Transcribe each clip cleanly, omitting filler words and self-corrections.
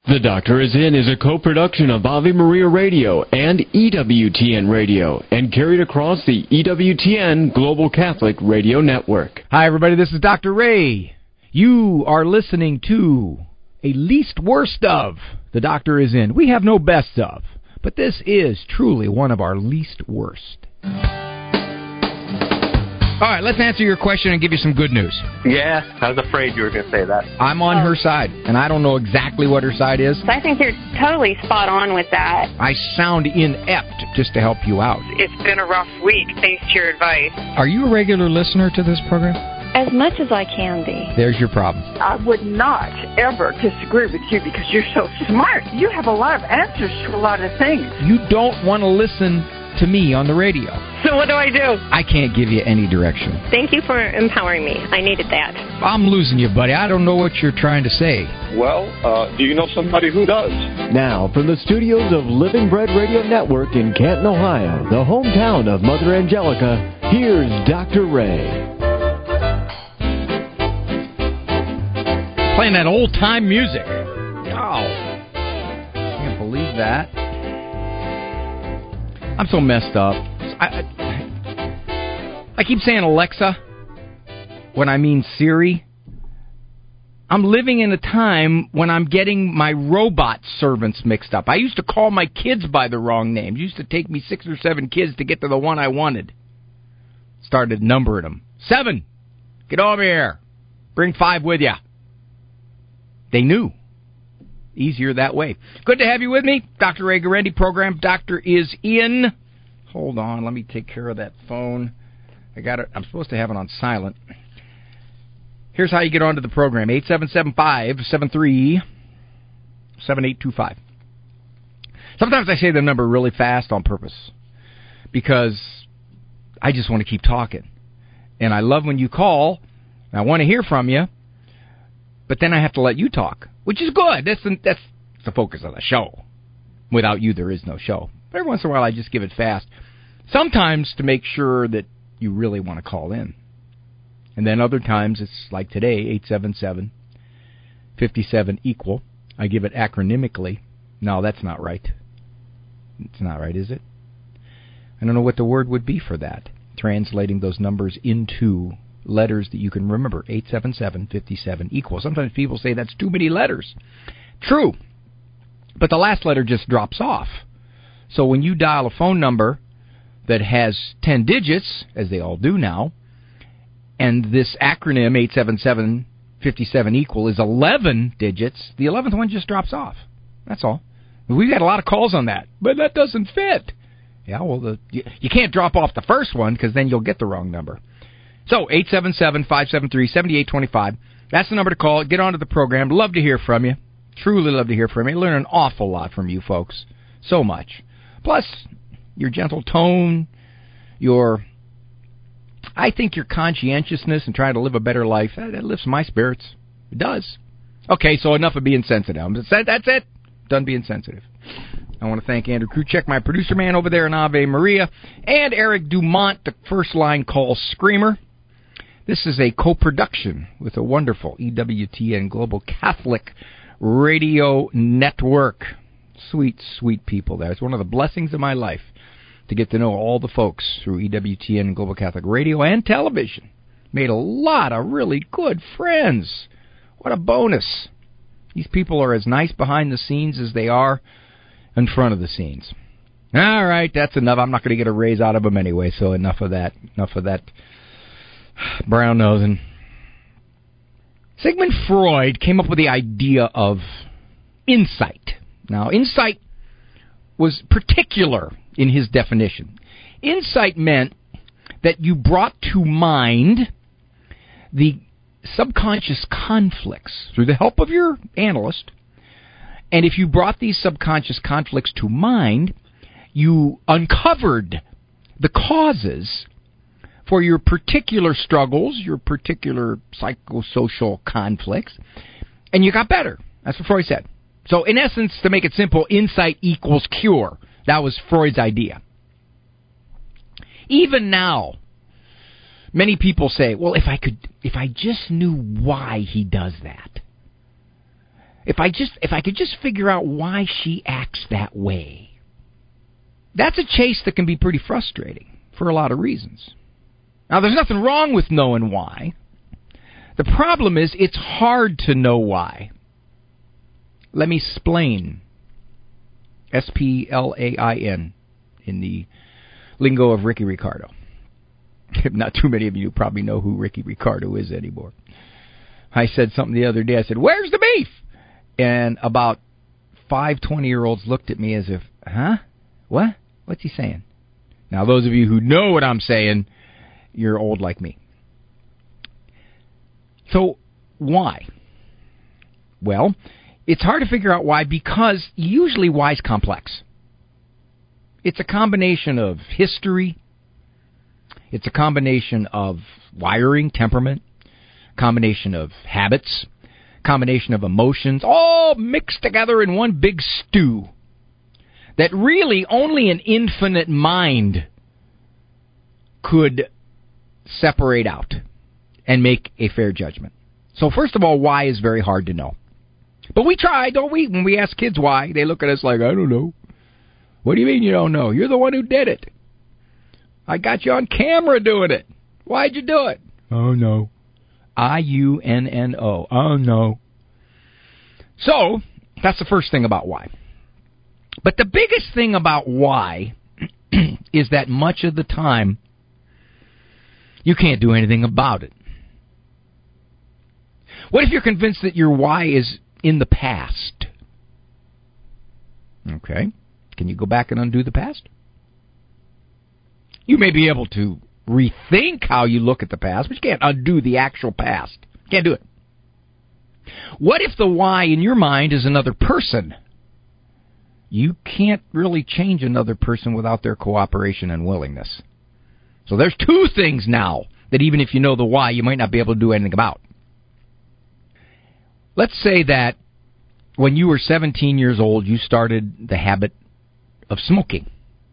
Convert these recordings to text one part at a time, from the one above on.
The Doctor Is In is a co-production of Ave Maria Radio and EWTN Radio and carried across the EWTN Global Catholic Radio Network. Hi, everybody. This is Dr. Ray. You are listening to a least worst of The Doctor Is In. We have no best of, but this is truly one of our least worst. All right, let's answer your question and give you some good news. Yeah, I was afraid you were going to say that. I'm on her side, and I don't know exactly what her side is. I think you're totally spot on with that. I sound inept just to help you out. It's been a rough week, thanks to your advice. Are you a regular listener to this program? As much as I can be. There's your problem. I would not ever disagree with you because you're so smart. You have a lot of answers to a lot of things. You don't want to listen to me on the radio. So what do I do? I can't give you any direction. Thank you for empowering me. I needed that. I'm losing you, buddy. I don't know what you're trying to say. Well, do you know somebody who does? Now, from the studios of Living Bread Radio Network in Canton, Ohio, the hometown of Mother Angelica, here's Dr. Ray. Playing that old-time music. Oh, can't believe that. I'm so messed up. I keep saying Alexa when I mean Siri. I'm living in a time when I'm getting my robot servants mixed up. I used to call my kids by the wrong names. It used to take me 6 or 7 kids to get to the one I wanted. Started numbering them. 7. Get over here. Bring 5 with you. They knew. Easier that way. Good to have you with me. Dr. Ray Guarendi, program Doctor Is In. Hold on, let me take care of that phone. I got it. I'm supposed to have it on silent. Here's how you get onto the program. 877-573-7825. Sometimes I say the number really fast on purpose because I just want to keep talking. And I love when you call, and I want to hear from you, but then I have to let you talk, which is good. That's the focus of the show. Without you, there is no show. But every once in a while, I just give it fast. Sometimes to make sure that you really want to call in. And then other times, it's like today, 877-57-EQUAL. I give it acronymically. No, that's not right. It's not right, is it? I don't know what the word would be for that. Translating those numbers into letters that you can remember. 877-57-EQUAL. Sometimes people say that's too many letters. True. But the last letter just drops off. So when you dial a phone number that has 10 digits, as they all do now, and this acronym 877-57-EQUAL is 11 digits, the 11th one just drops off. That's all. We've got a lot of calls on that, but that doesn't fit. Yeah, well, you can't drop off the first one because then you'll get the wrong number. So, 877-573-7825. That's the number to call. Get onto the program. Love to hear from you. Truly love to hear from you. Learn an awful lot from you folks. So much. Plus, your gentle tone, I think your conscientiousness and trying to live a better life, that lifts my spirits. It does. Okay, so enough of being sensitive. That's it. Done being sensitive. I want to thank Andrew Kruchek, my producer man over there in Ave Maria, and Eric Dumont, the first line call screamer. This is a co-production with a wonderful EWTN Global Catholic Radio Network. Sweet, sweet people there. It's one of the blessings of my life to get to know all the folks through EWTN Global Catholic Radio and television. Made a lot of really good friends. What a bonus. These people are as nice behind the scenes as they are in front of the scenes. All right, that's enough. I'm not going to get a raise out of them anyway, so enough of that. Enough of that brown nosing. Sigmund Freud came up with the idea of insight. Now, insight was particular in his definition. Insight meant that you brought to mind the subconscious conflicts through the help of your analyst. And if you brought these subconscious conflicts to mind, you uncovered the causes for your particular struggles, your particular psychosocial conflicts, and you got better. That's what Freud said. So, in essence, to make it simple, insight equals cure. That was Freud's idea. Even now, many people say, well, if I just knew why he does that. If I could just figure out why she acts that way. That's a chase that can be pretty frustrating for a lot of reasons. Now, there's nothing wrong with knowing why. The problem is it's hard to know why. Let me explain. S-P-L-A-I-N in the lingo of Ricky Ricardo. Not too many of you probably know who Ricky Ricardo is anymore. I said something the other day. I said, "Where's the beef?" And about 5 20-year-olds looked at me as if, huh? What? What's he saying? Now, those of you who know what I'm saying, you're old like me. So, why? Well, it's hard to figure out why because usually why is complex. It's a combination of history. It's a combination of wiring, temperament, combination of habits, combination of emotions, all mixed together in one big stew that really only an infinite mind could separate out and make a fair judgment. So first of all, why is very hard to know. But we try, don't we? When we ask kids why, they look at us like, I don't know. What do you mean you don't know? You're the one who did it. I got you on camera doing it. Why'd you do it? Oh, no. I-U-N-N-O. Oh, no. So, that's the first thing about why. But the biggest thing about why is that much of the time, you can't do anything about it. What if you're convinced that your why is in the past? Okay. Can you go back and undo the past? You may be able to rethink how you look at the past, but you can't undo the actual past. Can't do it. What if the why in your mind is another person? You can't really change another person without their cooperation and willingness. So there's two things now that even if you know the why, you might not be able to do anything about. Let's say that when you were 17 years old, you started the habit of smoking.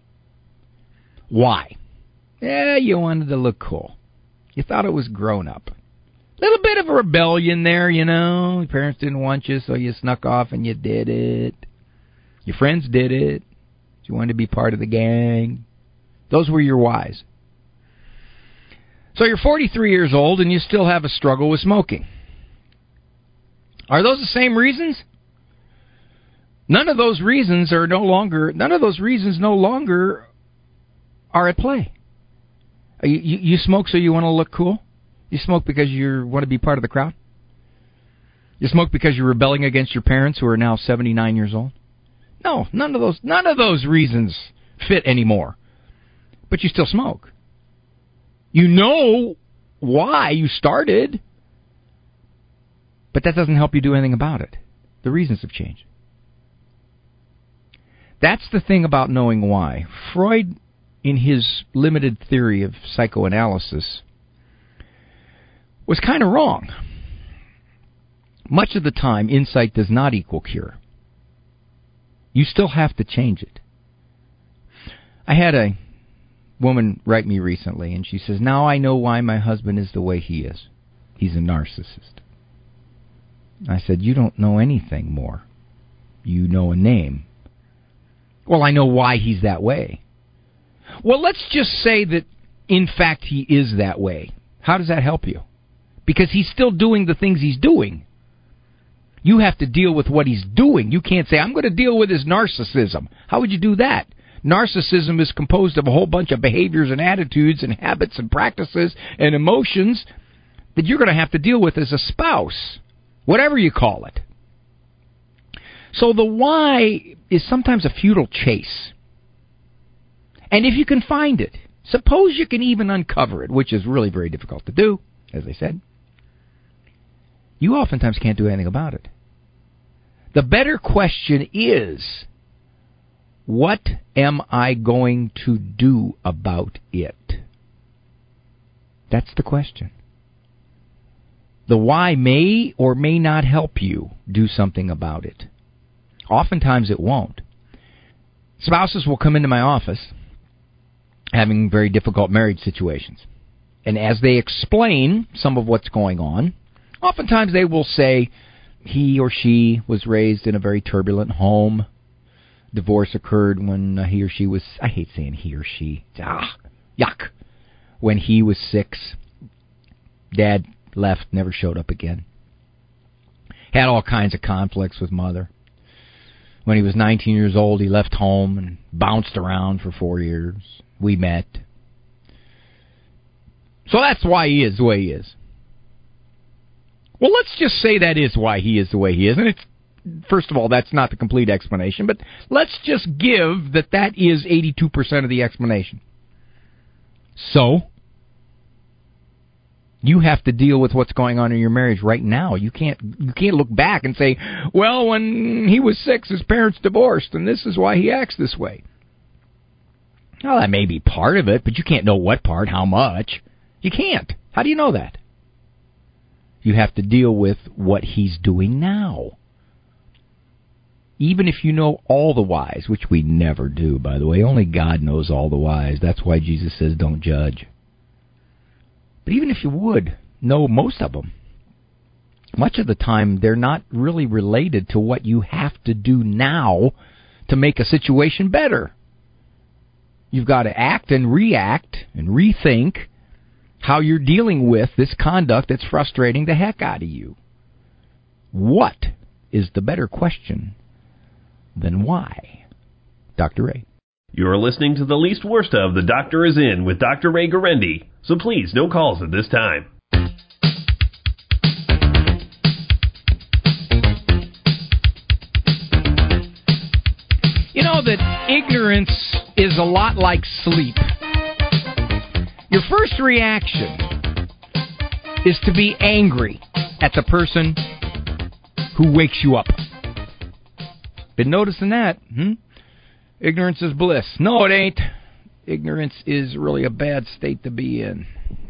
Why? You wanted to look cool. You thought it was grown up. A little bit of a rebellion there, you know. Your parents didn't want you, so you snuck off and you did it. Your friends did it. You wanted to be part of the gang. Those were your whys. So you're 43 years old and you still have a struggle with smoking. Are those the same reasons? None of those reasons no longer are at play. You smoke so you want to look cool? You smoke because you want to be part of the crowd? You smoke because you're rebelling against your parents who are now 79 years old? No, none of those reasons fit anymore. But you still smoke. You know why you started, but that doesn't help you do anything about it. The reasons have changed. That's the thing about knowing why. Freud, in his limited theory of psychoanalysis, was kind of wrong. Much of the time, insight does not equal cure. You still have to change it. I had a woman write me recently, and she says, now I know why my husband is the way he is. He's a narcissist. I said, you don't know anything more. You know a name. Well, I know why he's that way. Well, let's just say that, in fact, he is that way. How does that help you? Because he's still doing the things he's doing. You have to deal with what he's doing. You can't say, I'm going to deal with his narcissism. How would you do that? Narcissism is composed of a whole bunch of behaviors and attitudes and habits and practices and emotions that you're going to have to deal with as a spouse, whatever you call it. So the why is sometimes a futile chase. And if you can find it, suppose you can even uncover it, which is really very difficult to do, as I said, you oftentimes can't do anything about it. The better question is, what am I going to do about it? That's the question. The why may or may not help you do something about it. Oftentimes it won't. Spouses will come into my office having very difficult marriage situations. And as they explain some of what's going on, oftentimes they will say, he or she was raised in a very turbulent home. Divorce occurred when he or she was, I hate saying he or she, yuck. When he was 6, Dad left, never showed up again. Had all kinds of conflicts with Mother. When he was 19 years old, he left home and bounced around for 4 years. We met. So that's why he is the way he is. Well, let's just say that is why he is the way he is. And it's, first of all, that's not the complete explanation, but let's just give that is 82% of the explanation. So, you have to deal with what's going on in your marriage right now. You can't look back and say, well, when he was 6, his parents divorced, and this is why he acts this way. Well, that may be part of it, but you can't know what part, how much. You can't. How do you know that? You have to deal with what he's doing now. Even if you know all the whys, which we never do, by the way. Only God knows all the whys. That's why Jesus says don't judge. But even if you would know most of them, much of the time they're not really related to what you have to do now to make a situation better. You've got to act and react and rethink how you're dealing with this conduct that's frustrating the heck out of you. What is the better question than why? Dr. Ray. You're listening to the least worst of The Doctor Is In with Dr. Ray Guarendi. So please, no calls at this time. You know that ignorance is a lot like sleep. Your first reaction is to be angry at the person who wakes you up. Been noticing that? Ignorance is bliss. No, it ain't. Ignorance is really a bad state to be in.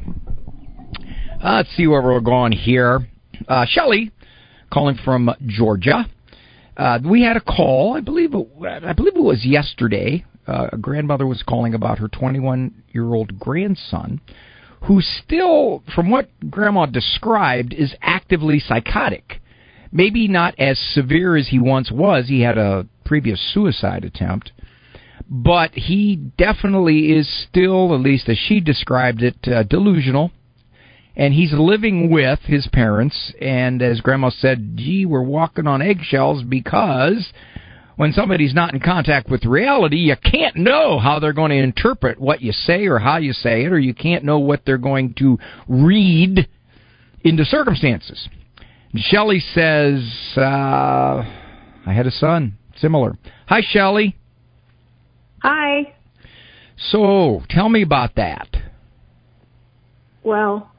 Let's see where we're going here. Shelley, calling from Georgia. We had a call. I believe it was yesterday. A grandmother was calling about her 21-year-old grandson, who still, from what Grandma described, is actively psychotic. Maybe not as severe as he once was. He had a previous suicide attempt. But he definitely is still, at least as she described it, delusional. And he's living with his parents. And as Grandma said, gee, we're walking on eggshells because when somebody's not in contact with reality, you can't know how they're going to interpret what you say or how you say it, or you can't know what they're going to read into circumstances. And Shelley says, I had a son, similar. Hi, Shelley. Hi. So, tell me about that. Well,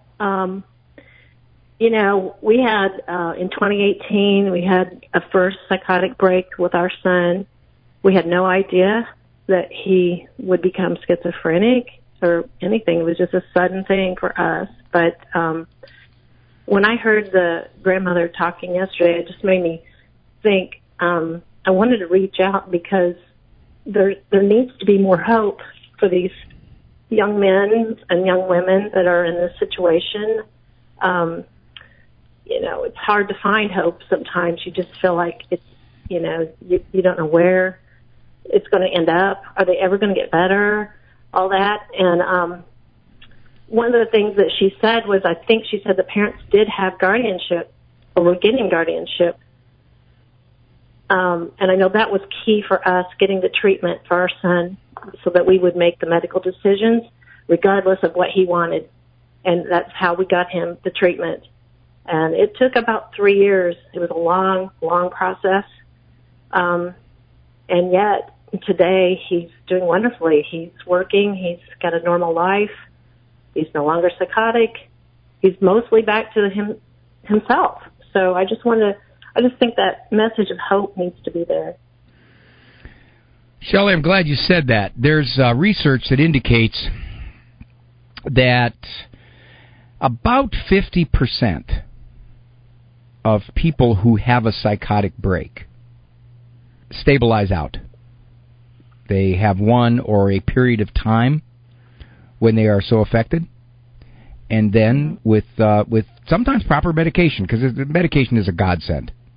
we had, in 2018, we had a first psychotic break with our son. We had no idea that he would become schizophrenic or anything. It was just a sudden thing for us. But when I heard the grandmother talking yesterday, it just made me think I wanted to reach out because there needs to be more hope for these young men and young women that are in this situation. It's hard to find hope sometimes. You just feel like it's, you don't know where it's going to end up. Are they ever going to get better? All that. And one of the things that she said was, I think she said the parents did have guardianship or were getting guardianship. And I know that was key for us, getting the treatment for our son so that we would make the medical decisions regardless of what he wanted. And that's how we got him the treatment. And it took about 3 years. It was a long, long process. And yet today he's doing wonderfully. He's working. He's got a normal life. He's no longer psychotic. He's mostly back to himself. So I just think that message of hope needs to be there. Shelley, I'm glad you said that. There's research that indicates that about 50% of people who have a psychotic break stabilize out. They have one or a period of time when they are so affected, and then with sometimes proper medication, because the medication is a godsend.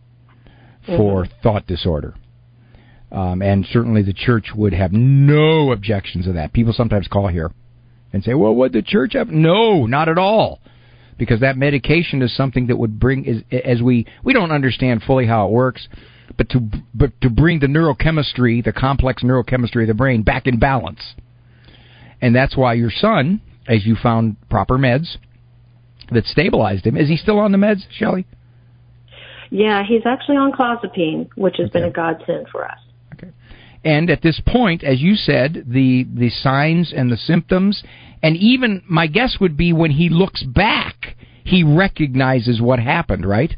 for thought disorder. And certainly the church would have no objections to that. People sometimes call here and say, well, what the church have? No, not at all. Because that medication is something that would bring, as we don't understand fully how it works, but to bring the neurochemistry, the complex neurochemistry of the brain back in balance. And that's why your son, as you found proper meds that stabilized him, is he still on the meds, Shelley? Yeah, he's actually on clozapine, which has been a godsend for us. Okay. And at this point, as you said, the signs and the symptoms, and even my guess would be when he looks back, he recognizes what happened, right?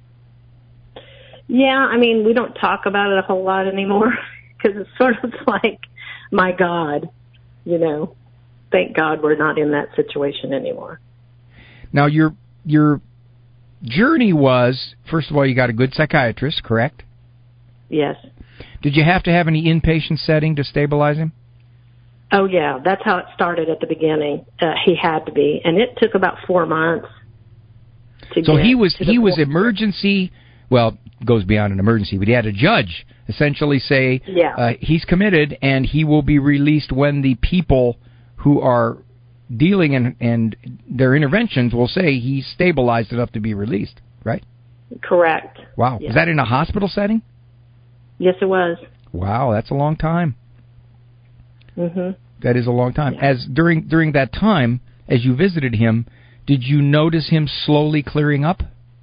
Yeah, I mean, we don't talk about it a whole lot anymore because it's sort of like, my God, thank God we're not in that situation anymore. Now, your journey was, first of all, you got a good psychiatrist, correct? Yes. Did you have to have any inpatient setting to stabilize him? Oh, yeah. That's how it started at the beginning. He had to be. And it took about 4 months to So get he was to the point. emergency, well, goes beyond an emergency, but he had a judge essentially say he's committed and he will be released when the people who are dealing and their interventions will say he's stabilized enough to be released, right? Correct. Wow. Yeah. Was that in a hospital setting? Yes, it was. Wow, that's a long time. Mm-hmm. That is a long time. Yeah. As during that time, as you visited him, did you notice him slowly clearing up?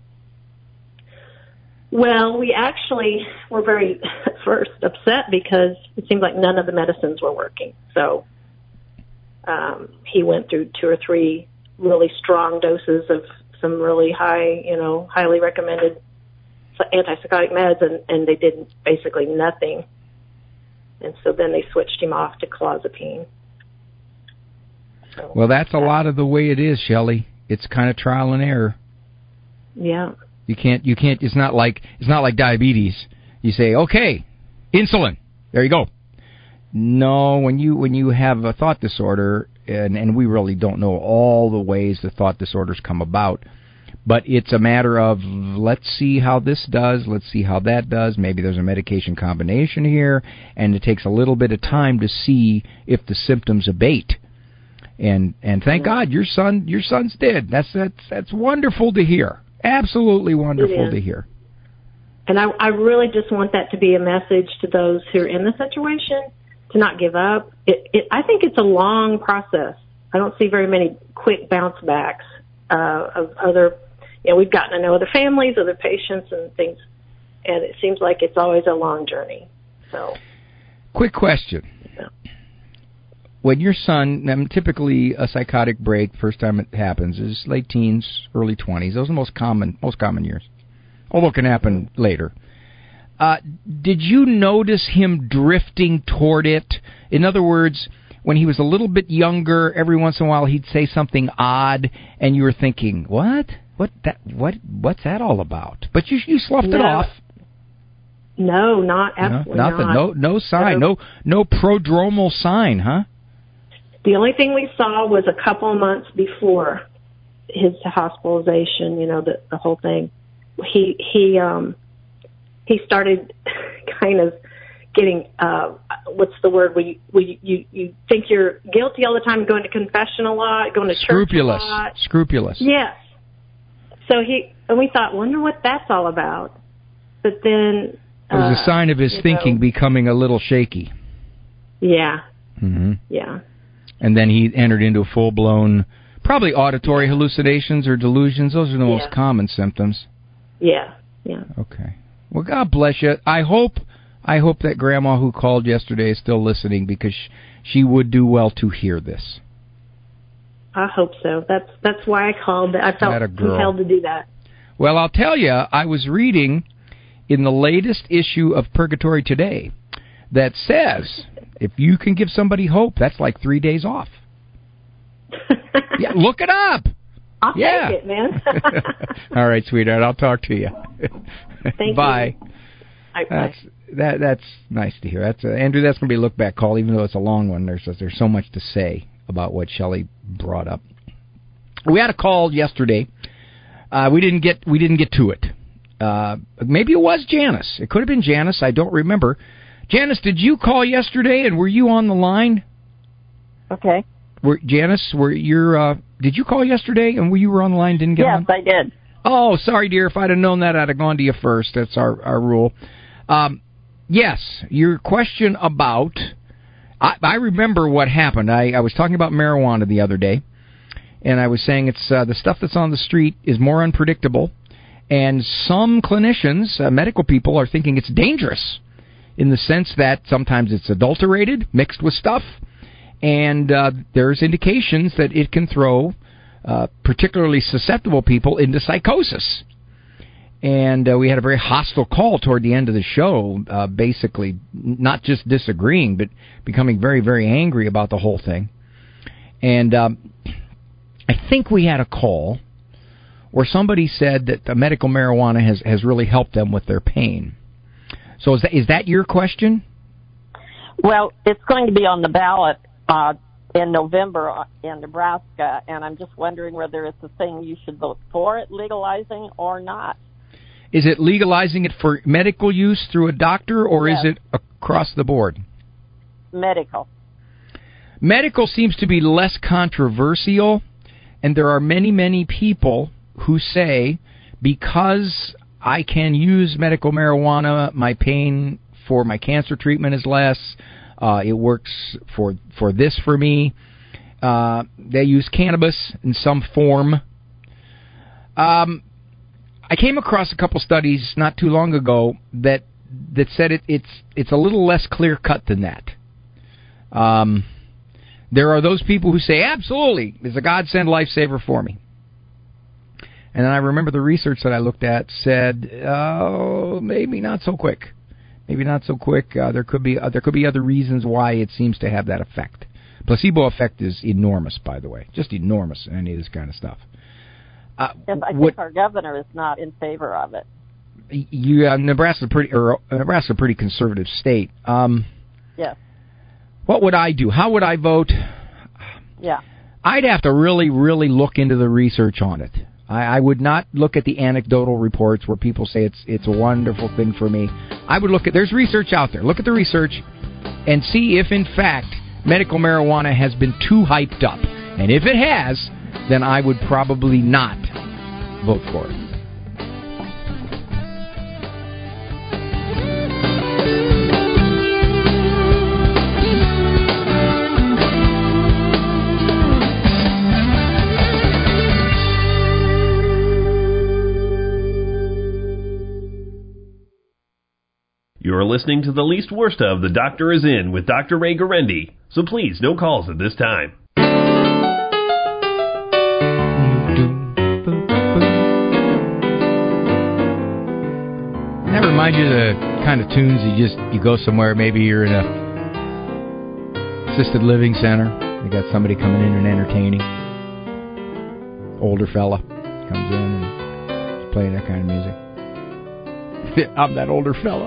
Well, we actually were very at first upset because it seemed like none of the medicines were working. So he went through 2 or 3 really strong doses of some really high, highly recommended antipsychotic meds, and they did basically nothing. And so then they switched him off to clozapine. So, well, that's a lot of the way it is, Shelley. It's kind of trial and error. Yeah. You can't. It's not like diabetes. You say, okay, insulin. There you go. No, when you have a thought disorder, and we really don't know all the ways the thought disorders come about, but it's a matter of let's see how this does, let's see how that does. Maybe there's a medication combination here, and it takes a little bit of time to see if the symptoms abate. And thank God your son's did. That's wonderful to hear. Absolutely wonderful to hear. And I really just want that to be a message to those who are in the situation to not give up. I think it's a long process. I don't see very many quick bounce backs of other. We've gotten to know other families, other patients, and things, and it seems like it's always a long journey. So, quick question. Yeah. When your son, typically a psychotic break, first time it happens, is late teens, early 20s. Those are the most common years, although it can happen later. Did you notice him drifting toward it? In other words, when he was a little bit younger, every once in a while he'd say something odd, and you were thinking, what? What's that all about? But you sloughed it off. No, absolutely nothing. not. No sign. No prodromal sign, huh? The only thing we saw was a couple of months before his hospitalization. The whole thing. He started kind of getting what's the word? You think you're guilty all the time, going to confession a lot, going to church a lot. Scrupulous. Yes. So we thought, wonder what that's all about. But then it was a sign of his thinking becoming a little shaky. Yeah. Mm-hmm. Yeah. And then he entered into full-blown, probably auditory hallucinations or delusions. Those are the most common symptoms. Yeah. Yeah. Okay. Well, God bless you. I hope that Grandma who called yesterday is still listening, because she would do well to hear this. I hope so. That's why I called. I felt compelled to do that. Well, I'll tell you, I was reading in the latest issue of Purgatory Today that says if you can give somebody hope, that's like 3 days off. Yeah, look it up. I'll take it, man. All right, sweetheart. I'll talk to you. Thank Bye. You. Bye. That's nice to hear. Andrew, that's going to be a look-back call, even though it's a long one. There's so much to say about what Shelley brought up. We had a call yesterday. We didn't get to it. Maybe it was Janice. It could have been Janice. I don't remember. Janice, did you call yesterday, and were you on the line? Okay. Janice, did you call yesterday, and you were on the line, didn't get on? Yes, I did. Oh, sorry, dear. If I'd have known that, I'd have gone to you first. That's our rule. Yes, your question about... I remember what happened. I was talking about marijuana the other day, and I was saying it's the stuff that's on the street is more unpredictable, and some clinicians, medical people, are thinking it's dangerous in the sense that sometimes it's adulterated, mixed with stuff, and there's indications that it can throw particularly susceptible people into psychosis. And we had a very hostile call toward the end of the show, basically not just disagreeing, but becoming very, very angry about the whole thing. And I think we had a call where somebody said that the medical marijuana has really helped them with their pain. So is that your question? Well, it's going to be on the ballot in November in Nebraska, and I'm just wondering whether it's a thing you should vote for it legalizing or not. Is it legalizing it for medical use through a doctor, or yes, is it across the board? Medical. Medical seems to be less controversial, and there are many, many people who say, because I can use medical marijuana, my pain for my cancer treatment is less, it works for this for me. They use cannabis in some form. I came across a couple studies not too long ago that said it's a little less clear cut than that. There are those people who say absolutely it's a godsend lifesaver for me, and then I remember the research that I looked at said maybe not so quick. Maybe not so quick. There could be other reasons why it seems to have that effect. Placebo effect is enormous, by the way, just enormous in any of this kind of stuff. Yes, I think our governor is not in favor of it. Nebraska's a pretty conservative state. Yes. What would I do? How would I vote? Yeah. I'd have to really, really look into the research on it. I would not look at the anecdotal reports where people say it's a wonderful thing for me. I would look at, there's research out there. Look at the research and see if, in fact, medical marijuana has been too hyped up. And if it has, then I would probably not vote for it. You're listening to the least worst of The Doctor Is In with Dr. Ray Guarendi, so please, no calls at this time. That reminds you of the kind of tunes you go somewhere, maybe you're in a assisted living center, you got somebody coming in and entertaining, older fella comes in and is playing that kind of music. I'm that older fella.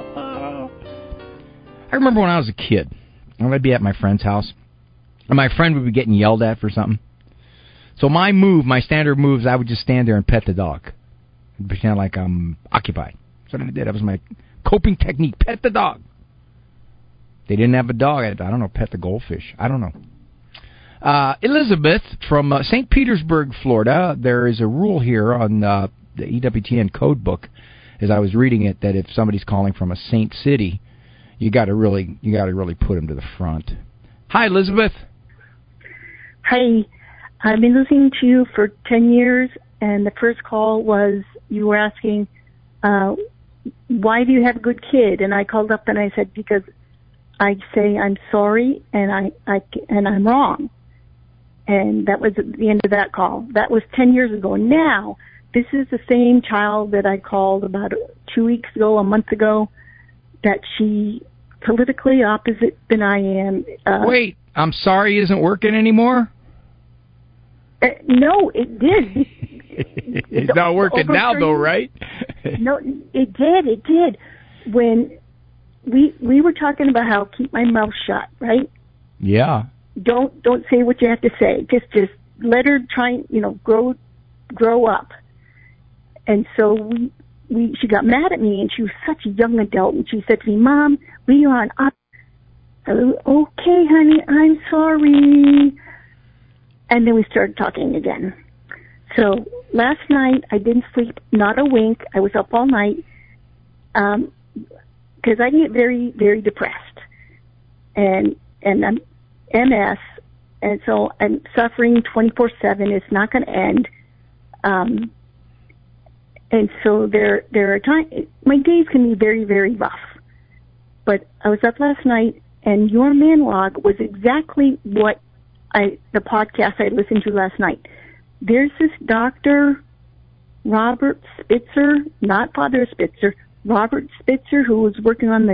I remember when I was a kid, I'd be at my friend's house, and my friend would be getting yelled at for something. So my standard move is I would just stand there and pet the dog, and pretend like I'm occupied. That's what I did. That was my coping technique. Pet the dog. They didn't have a dog. I don't know, pet the goldfish. I don't know. Elizabeth from St. Petersburg, Florida. There is a rule here on the EWTN code book, as I was reading it, that if somebody's calling from a Saint city, you got to really put them to the front. Hi, Elizabeth. Hi. I've been listening to you for 10 years, and the first call was you were asking, why do you have a good kid? And I called up and I said, because I say I'm sorry and I'm wrong. And that was at the end of that call. That was 10 years ago. Now, this is the same child that I called about 2 weeks ago, a month ago, that she politically opposite than I am. Wait, I'm sorry isn't working anymore? No, it did. It's not working now, though, right? No, it did. When we were talking about how keep my mouth shut, right? Yeah. Don't say what you have to say. Just let her try, grow up. And so she got mad at me, and she was such a young adult, and she said to me, "Mom, we are on up." I said, "Okay, honey, I'm sorry." And then we started talking again. So last night I didn't sleep, not a wink. I was up all night because I get very, very depressed, and I'm MS, and so I'm suffering 24/7. It's not going to end. And so there are times, my days can be very, very rough. But I was up last night, and your monologue was exactly what the podcast I listened to last night. There's this Dr. Robert Spitzer, not Father Spitzer, Robert Spitzer, who was working on the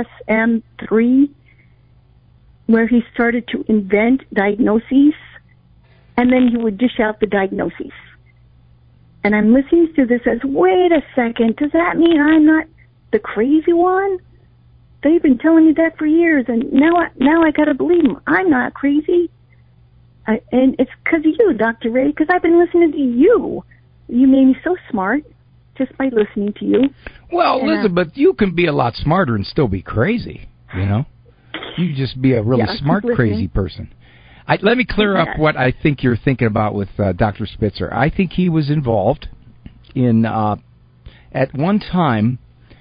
DSM-3, where he started to invent diagnoses, and then he would dish out the diagnoses. And I'm listening to this as, wait a second, does that mean I'm not the crazy one? They've been telling me that for years, and now I got to believe them. I'm not crazy. And it's because of you, Dr. Ray, because I've been listening to you. You made me so smart just by listening to you. Well, Elizabeth, you can be a lot smarter and still be crazy, you know? You just be a really smart, crazy person. Let me clear up what I think you're thinking about with Dr. Spitzer. I think he was involved in, at one time,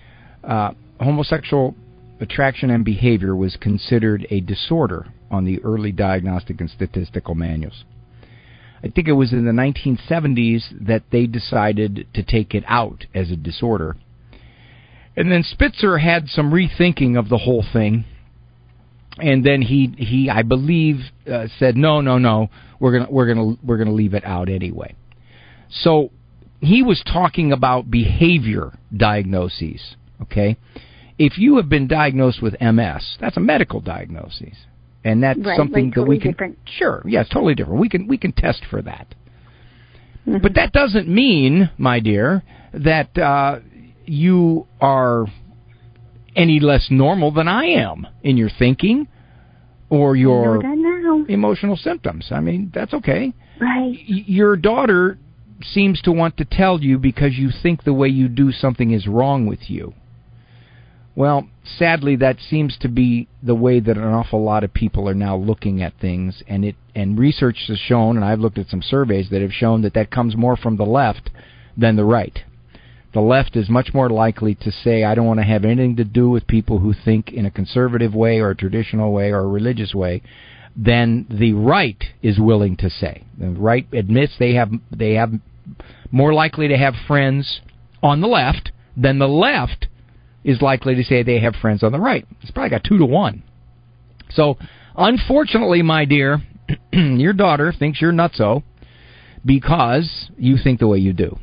homosexual attraction and behavior was considered a disorder on the early diagnostic and statistical manuals. I think it was in the 1970s that they decided to take it out as a disorder. And then Spitzer had some rethinking of the whole thing. And then he I believe said no, we're gonna leave it out anyway. So he was talking about behavior diagnoses. Okay, if you have been diagnosed with MS, that's a medical diagnosis, and that's something that we can it's totally different. We can test for that. Mm-hmm. But that doesn't mean, my dear, that you are any less normal than I am in your thinking or your emotional symptoms. I mean, that's okay. Right. Your daughter seems to want to tell you because you think the way you do something is wrong with you. Well, sadly, that seems to be the way that an awful lot of people are now looking at things, and research has shown, and I've looked at some surveys that have shown that comes more from the left than the right. The left is much more likely to say, I don't want to have anything to do with people who think in a conservative way or a traditional way or a religious way, than the right is willing to say. The right admits they have more likely to have friends on the left than the left is likely to say they have friends on the right. It's probably got 2 to 1. So, unfortunately, my dear, your daughter thinks you're nutso because you think the way you do.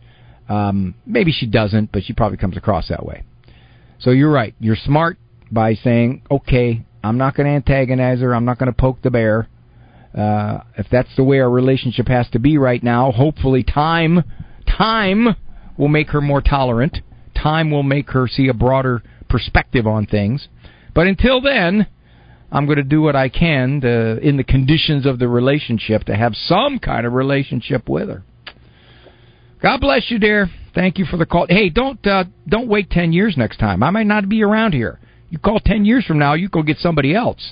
Maybe she doesn't, but she probably comes across that way. So you're right. You're smart by saying, okay, I'm not going to antagonize her. I'm not going to poke the bear. If that's the way our relationship has to be right now, hopefully time will make her more tolerant. Time will make her see a broader perspective on things. But until then, I'm going to do what I can in the conditions of the relationship to have some kind of relationship with her. God bless you, dear. Thank you for the call. Hey, don't wait 10 years next time. I might not be around here. You call 10 years from now, you go get somebody else.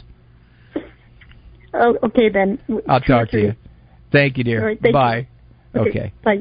Oh, okay, then. I'll talk to you. Thank you, dear. All right, bye. You. Okay. Bye.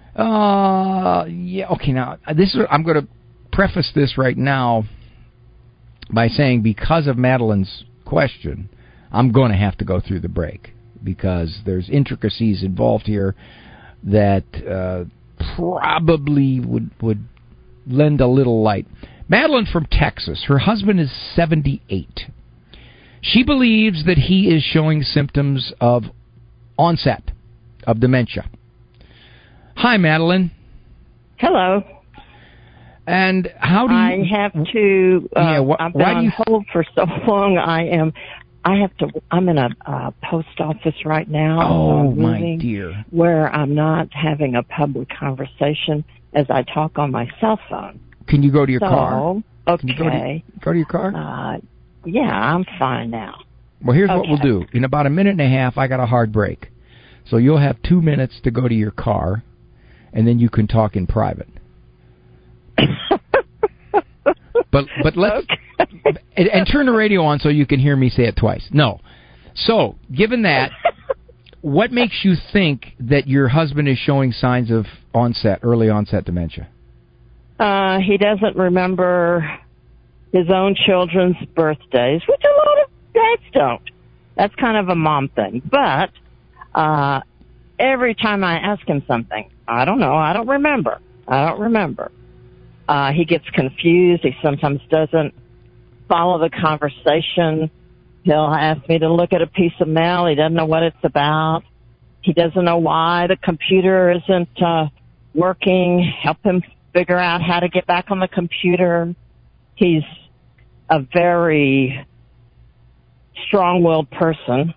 Yeah. Okay. Now, I'm going to preface this right now by saying because of Madeline's question, I'm going to have to go through the break because there's intricacies involved here that probably would lend a little light. Madeline from Texas. Her husband is 78. She believes that he is showing symptoms of onset of dementia. Hi, Madeline. Hello. And how do you... I have to... I've been on hold for so long. I'm in a post office right now. Oh, my dear. Where I'm not having a public conversation as I talk on my cell phone. Can you go to your car? Okay. Go to your car? Yeah, I'm fine now. Well, here's what we'll do. In about a minute and a half, I got a hard break. So you'll have 2 minutes to go to your car, and then you can talk in private. But let's and turn the radio on so you can hear me say it twice. No. So, given that, what makes you think that your husband is showing signs of early onset dementia? He doesn't remember his own children's birthdays, which a lot of dads don't. That's kind of a mom thing. But every time I ask him something, I don't know, I don't remember. He gets confused. He sometimes doesn't follow the conversation. He'll ask me to look at a piece of mail. He doesn't know what it's about. He doesn't know why the computer isn't working. Help him figure out how to get back on the computer. He's a very strong-willed person.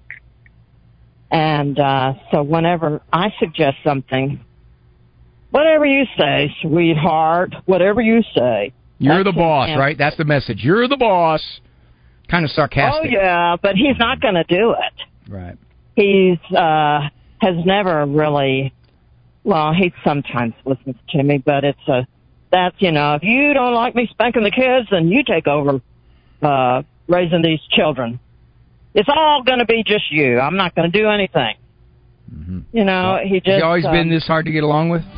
And so whenever I suggest something, whatever you say, sweetheart, whatever you say. You're the boss, right? That's the message. You're the boss. Kind of sarcastic. Oh, yeah, but he's not going to do it. Right. He's has never really, well, he sometimes listens to me, but that's, if you don't like me spanking the kids, then you take over raising these children. It's all going to be just you. I'm not going to do anything. Mm-hmm. He just... Has he always been this hard to get along with?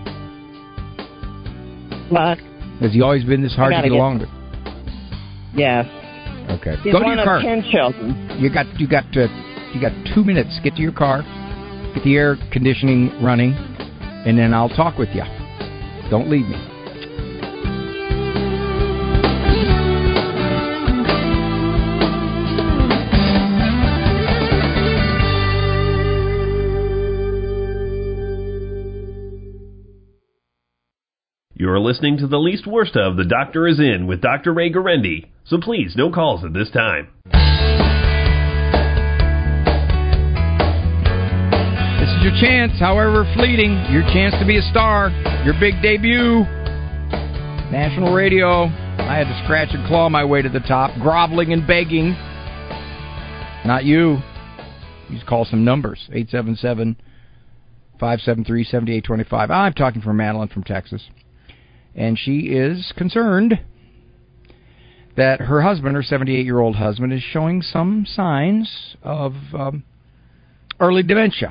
What? Has he always been this hard to get along with? Yes. Okay. He's Go to one your car. of 10 children. You got 2 minutes. Get to your car, get the air conditioning running, and then I'll talk with you. Don't leave me. You're listening to The Least Worst of The Doctor Is In with Dr. Ray Guarendi, so please, no calls at this time. This is your chance, however fleeting, your chance to be a star, your big debut. National radio. I had to scratch and claw my way to the top, groveling and begging. Not you. You just call some numbers, 877-573-7825. I'm talking from Madeline from Texas. And she is concerned that her husband, her 78-year-old husband, is showing some signs of early dementia.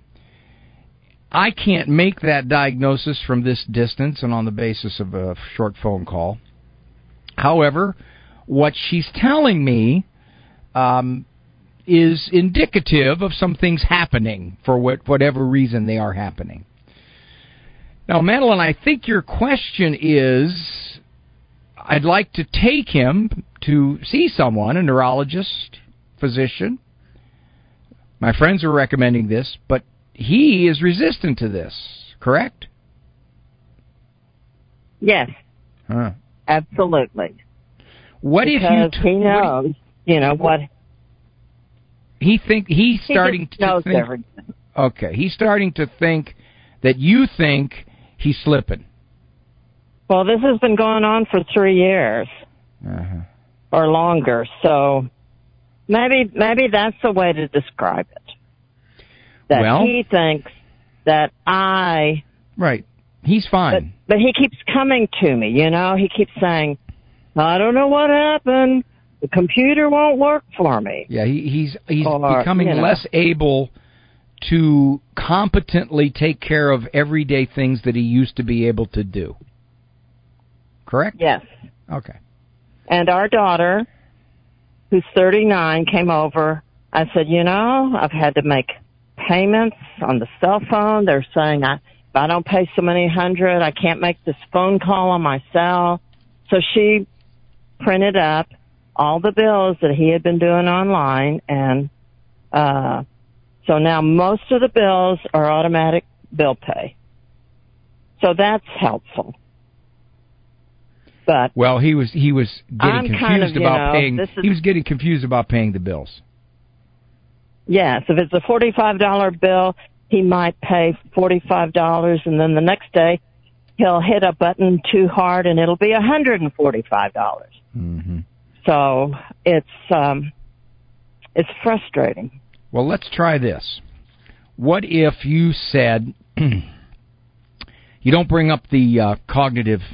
I can't make that diagnosis from this distance and on the basis of a short phone call. However, what she's telling me is indicative of some things happening for whatever reason they are happening. Now, Madeline, I think your question is, I'd like to take him to see someone, a neurologist, physician. My friends are recommending this, but he is resistant to this, correct? Yes. Huh. Absolutely. What because if he knows, what... He's starting to knows think... everything. Okay, he's starting to think that you think he's slipping. Well, this has been going on for 3 years or longer, so maybe that's the way to describe it. That he thinks that Right. He's fine. But he keeps coming to me, He keeps saying, I don't know what happened. The computer won't work for me. Yeah, he's becoming less able to competently take care of everyday things that he used to be able to do. Correct? Yes. Okay. And our daughter, who's 39, came over. I said, I've had to make payments on the cell phone. They're saying if I don't pay so many $100, I can't make this phone call on my cell. So she printed up all the bills that he had been doing online, and so now most of the bills are automatic bill pay. So that's helpful. But he was getting confused about paying. He was getting confused about paying the bills. Yes, if it's a $45 bill, he might pay $45, and then the next day he'll hit a button too hard, and it'll be $145. Mm-hmm. So it's frustrating. Well, let's try this. What if you said you don't bring up the cognitive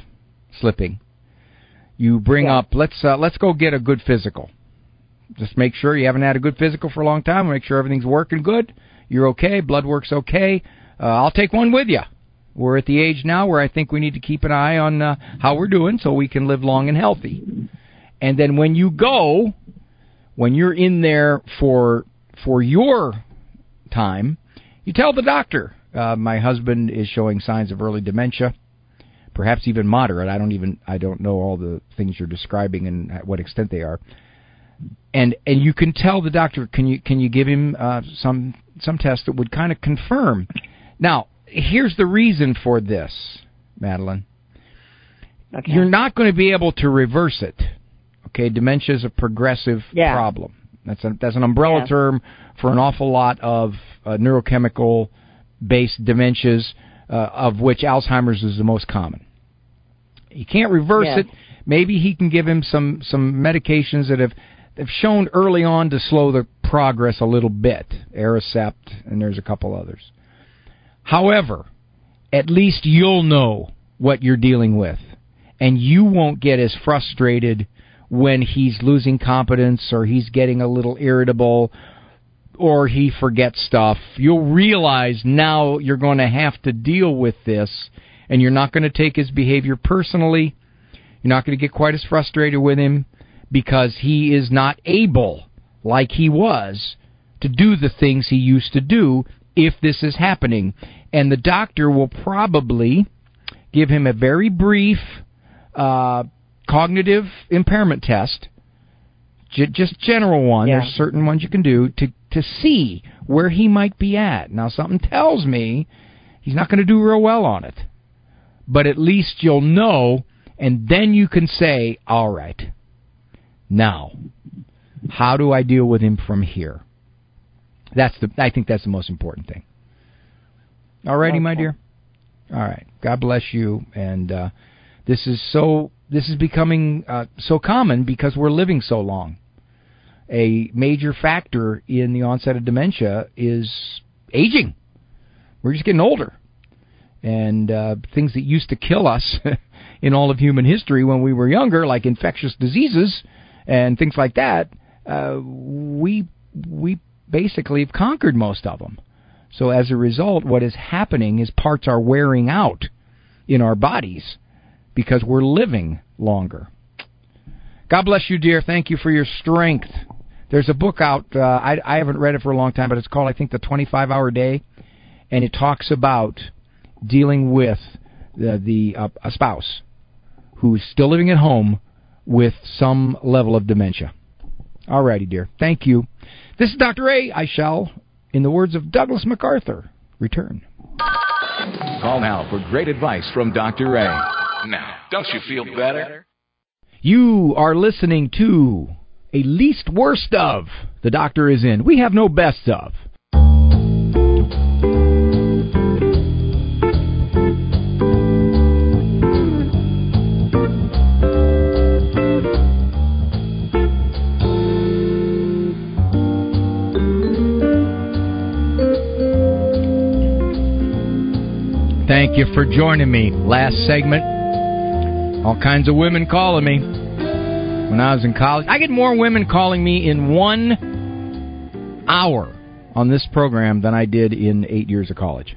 slipping, you bring up, let's go get a good physical. Just make sure you haven't had a good physical for a long time. Make sure everything's working good. You're okay. Blood work's okay. I'll take one with you. We're at the age now where I think we need to keep an eye on how we're doing so we can live long and healthy. And then when you go, when you're in there for your time, you tell the doctor, my husband is showing signs of early dementia, perhaps even moderate. I don't know all the things you're describing and at what extent they are. And you can tell the doctor, can you give him some test that would kind of confirm. Now, here's the reason for this, Madeline. Okay. You're not going to be able to reverse it. Okay, dementia is a progressive problem. That's an umbrella term for an awful lot of neurochemical-based dementias, of which Alzheimer's is the most common. You can't reverse it. Maybe he can give him some medications that have shown early on to slow the progress a little bit. Aricept, and there's a couple others. However, at least you'll know what you're dealing with, and you won't get as frustrated when he's losing competence or he's getting a little irritable or he forgets stuff. You'll realize now you're going to have to deal with this, and you're not going to take his behavior personally. You're not going to get quite as frustrated with him because he is not able, like he was, to do the things he used to do if this is happening. And the doctor will probably give him a very brief cognitive impairment test, just general one. There's certain ones you can do to see where he might be at. Now, something tells me he's not going to do real well on it. But at least you'll know, and then you can say, all right, now, how do I deal with him from here? I think that's the most important thing. All righty, my dear? All right. God bless you. And this is becoming so common because we're living so long. A major factor in the onset of dementia is aging. We're just getting older. And things that used to kill us in all of human history when we were younger, like infectious diseases and things like that, we basically have conquered most of them. So as a result, what is happening is parts are wearing out in our bodies because we're living longer. God bless you, dear. Thank you for your strength. There's a book out, I haven't read it for a long time, but it's called, I think, The 25-Hour Day, and it talks about dealing with a spouse who's still living at home with some level of dementia. All righty, dear. Thank you. This is Dr. A. I shall, in the words of Douglas MacArthur, return. Call now for great advice from Dr. A. Now, don't you feel better? You are listening to a least worst of. The doctor is in. We have no best of. Thank you for joining me. Last segment. All kinds of women calling me. When I was in college, I get more women calling me in 1 hour on this program than I did in 8 years of college.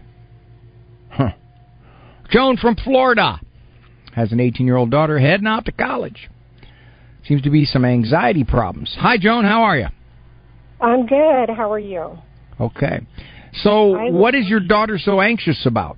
Joan from Florida has an 18-year-old daughter heading out to college. Seems to be some anxiety problems. Hi, Joan. How are you? I'm good. How are you? Okay. So what is your daughter so anxious about?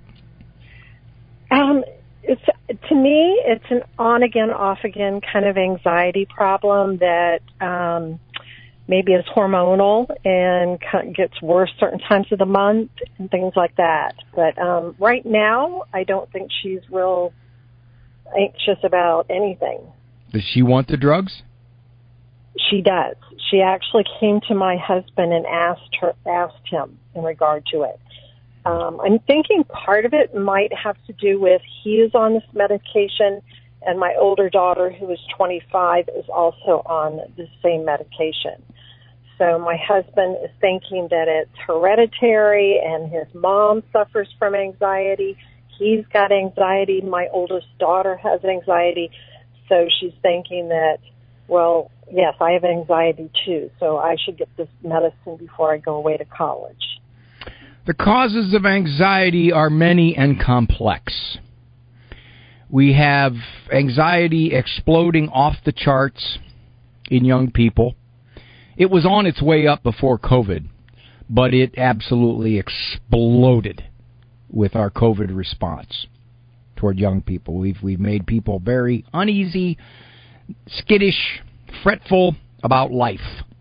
To me, it's an on-again, off-again kind of anxiety problem that maybe is hormonal and gets worse certain times of the month and things like that. But right now, I don't think she's real anxious about anything. Does she want the drugs? She does. She actually came to my husband and asked him in regard to it. I'm thinking part of it might have to do with he is on this medication, and my older daughter, who is 25, is also on the same medication. So my husband is thinking that it's hereditary and his mom suffers from anxiety. he's got anxiety. My oldest daughter has anxiety. So she's thinking that, well, yes, I have anxiety too, so I should get this medicine before I go away to college. The causes of anxiety are many and complex. We have anxiety exploding off the charts in young people. It was on its way up before COVID, but it absolutely exploded with our COVID response toward young people. We've made people very uneasy, skittish, fretful about life.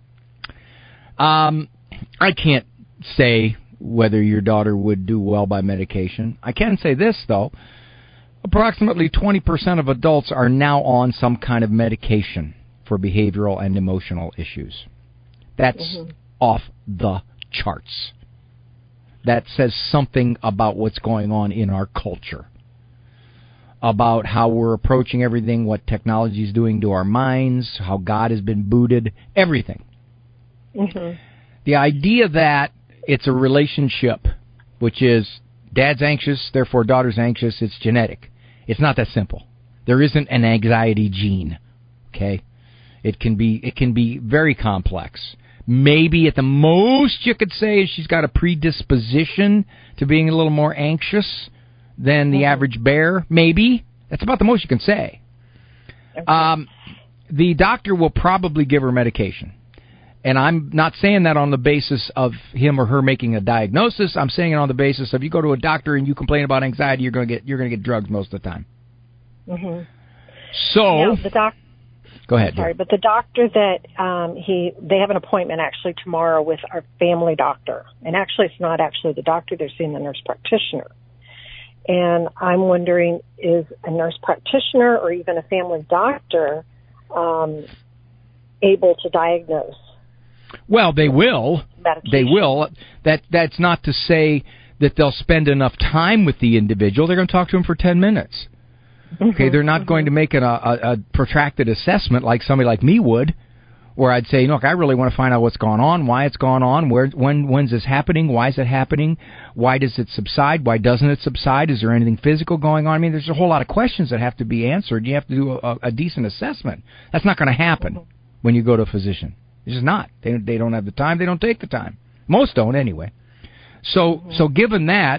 I can't say whether your daughter would do well by medication. I can say this, though. Approximately 20% of adults are now on some kind of medication for behavioral and emotional issues. That's off the charts. That says something about what's going on in our culture, about how we're approaching everything, what technology is doing to our minds, how God has been booted, everything. The idea that it's a relationship, which is dad's anxious, therefore daughter's anxious, it's genetic. It's not that simple. There isn't an anxiety gene, okay? It can be very complex. Maybe at the most you could say is she's got a predisposition to being a little more anxious than the average bear. Maybe. That's about the most you can say. The doctor will probably give her medication. And I'm not saying that on the basis of him or her making a diagnosis. I'm saying it on the basis of you go to a doctor and you complain about anxiety, you're going to get drugs most of the time. So, now, go ahead. Sorry, but the doctor that they have an appointment actually tomorrow with our family doctor, and actually it's not actually the doctor; they're seeing the nurse practitioner. And I'm wondering, is a nurse practitioner or even a family doctor able to diagnose? Well, they will. Medication. They will. That's not to say that they'll spend enough time with the individual. They're going to talk to him for 10 minutes. Okay, they're not going to make it a protracted assessment like somebody like me would, where I'd say, look, I really want to find out what's going on, why it's going on, when's this happening, why is it happening, why does it subside, why doesn't it subside, is there anything physical going on? I mean, there's a whole lot of questions that have to be answered. You have to do a decent assessment. That's not going to happen when you go to a physician. It's just not. They don't have the time. They don't take the time. Most don't, anyway. So given that,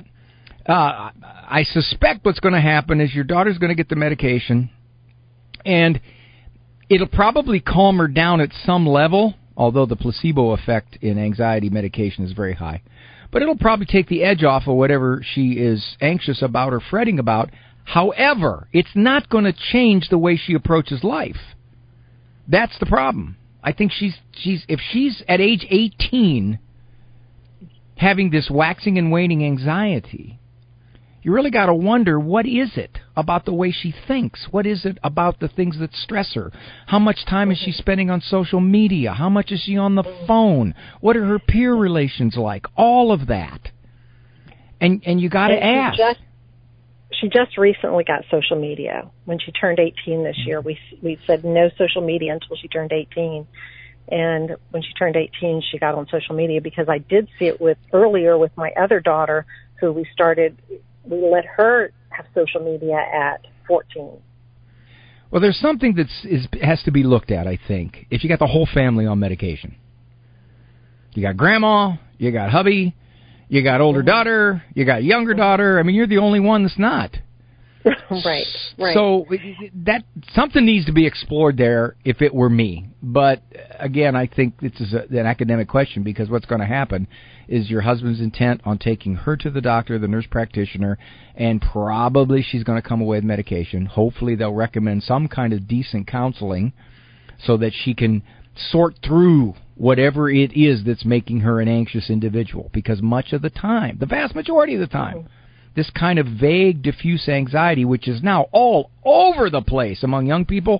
I suspect what's going to happen is your daughter's going to get the medication, and it'll probably calm her down at some level, although the placebo effect in anxiety medication is very high. But it'll probably take the edge off of whatever she is anxious about or fretting about. However, it's not going to change the way she approaches life. That's the problem. I think if she's at age 18 having this waxing and waning anxiety, you really got to wonder, what is it about the way she thinks? What is it about the things that stress her? How much time is she spending on social media? How much is she on the phone? What are her peer relations like? All of that. And you got to ask. She just recently got social media. When she turned 18 this year, we said no social media until she turned 18. And when she turned 18, she got on social media because I did see it earlier with my other daughter, who we let her have social media at 14. Well, there's something that has to be looked at, I think, if you got the whole family on medication. You got grandma, you got hubby, you got older daughter, you got younger daughter. I mean, you're the only one that's not. Right. So that something needs to be explored there if it were me. But again, I think this is an academic question, because what's going to happen is your husband's intent on taking her to the doctor, the nurse practitioner, and probably she's going to come away with medication. Hopefully they'll recommend some kind of decent counseling so that she can sort through whatever it is that's making her an anxious individual. Because much of the time, the vast majority of the time, this kind of vague, diffuse anxiety, which is now all over the place among young people,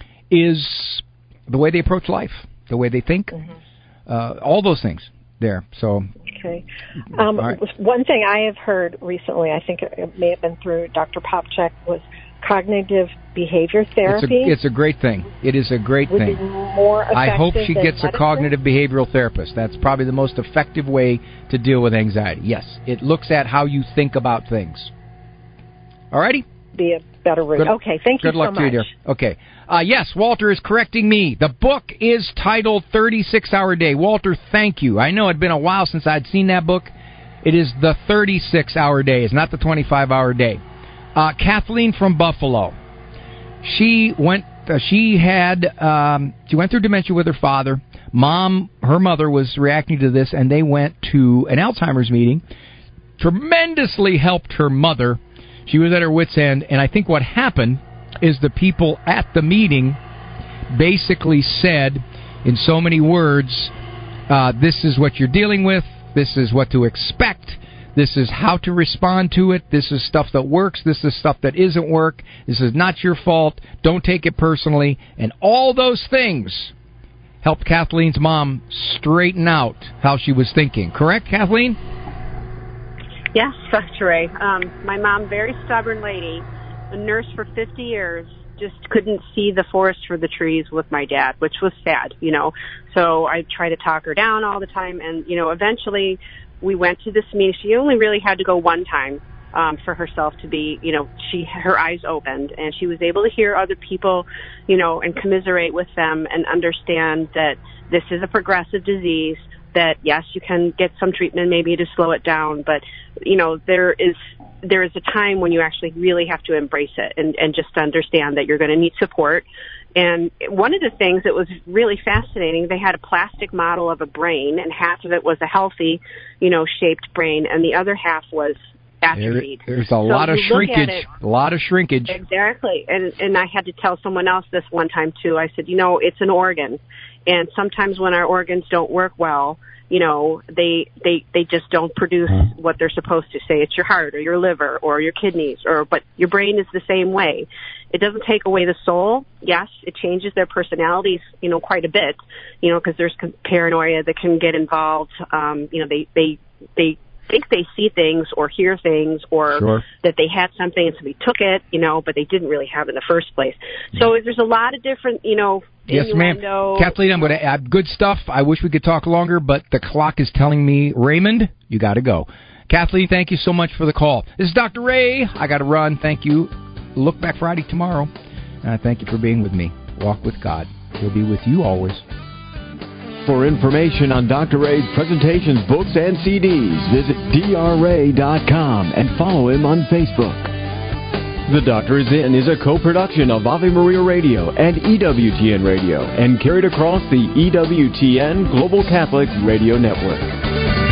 is the way they approach life, the way they think, all those things there. So, okay. Right. One thing I have heard recently, I think it may have been through Dr. Popchak, was cognitive behavior therapy. It's a great thing. It is a great Would thing. be more effective. I hope she than gets medicine? a cognitive behavioral therapist. That's probably the most effective way to deal with anxiety. Yes, it looks at how you think about things. All righty? Be a better route. Okay, thank you so much. Good luck to you, dear. Okay. Yes, Walter is correcting me. The book is titled 36-Hour Day. Walter, thank you. I know it had been a while since I'd seen that book. It is the 36-hour day. It's not the 25-hour day. Kathleen from Buffalo. She went through dementia with her father. Her mother was reacting to this, and they went to an Alzheimer's meeting. Tremendously helped her mother. She was at her wit's end, and I think what happened is the people at the meeting basically said, in so many words, this is what you're dealing with. This is what to expect. This is how to respond to it. This is stuff that works. This is stuff that isn't work. This is not your fault. Don't take it personally. And all those things helped Kathleen's mom straighten out how she was thinking. Correct, Kathleen? Yes, Dr. Ray. My mom, very stubborn lady, a nurse for 50 years, just couldn't see the forest for the trees with my dad, which was sad, So I tried to talk her down all the time, and, eventually we went to this meeting. She only really had to go one time for herself to be, her eyes opened, and she was able to hear other people, and commiserate with them and understand that this is a progressive disease, that, yes, you can get some treatment maybe to slow it down, but, there is a time when you actually really have to embrace it and just understand that you're going to need support. And one of the things that was really fascinating, they had a plastic model of a brain, and half of it was a healthy, shaped brain, and the other half was atrophied. There's a lot of shrinkage. A lot of shrinkage. Exactly. And I had to tell someone else this one time, too. I said, it's an organ. And sometimes when our organs don't work well, they just don't produce what they're supposed to. Say it's your heart or your liver or your kidneys, but your brain is the same way. It doesn't take away the soul. Yes, it changes their personalities, quite a bit, because there's paranoia that can get involved. They think they see things or hear things or that they had something and so they took it, but they didn't really have it in the first place. So there's a lot of different, Yes, ma'am. Kathleen, I'm going to add good stuff. I wish we could talk longer, but the clock is telling me, Raymond, you got to go. Kathleen, thank you so much for the call. This is Dr. Ray. I got to run. Thank you. Look Back Friday tomorrow. Thank you for being with me. Walk with God. He'll be with you always. For information on Dr. Ray's presentations, books, and CDs, visit drray.com and follow him on Facebook. The Doctor is In is a co-production of Ave Maria Radio and EWTN Radio and carried across the EWTN Global Catholic Radio Network.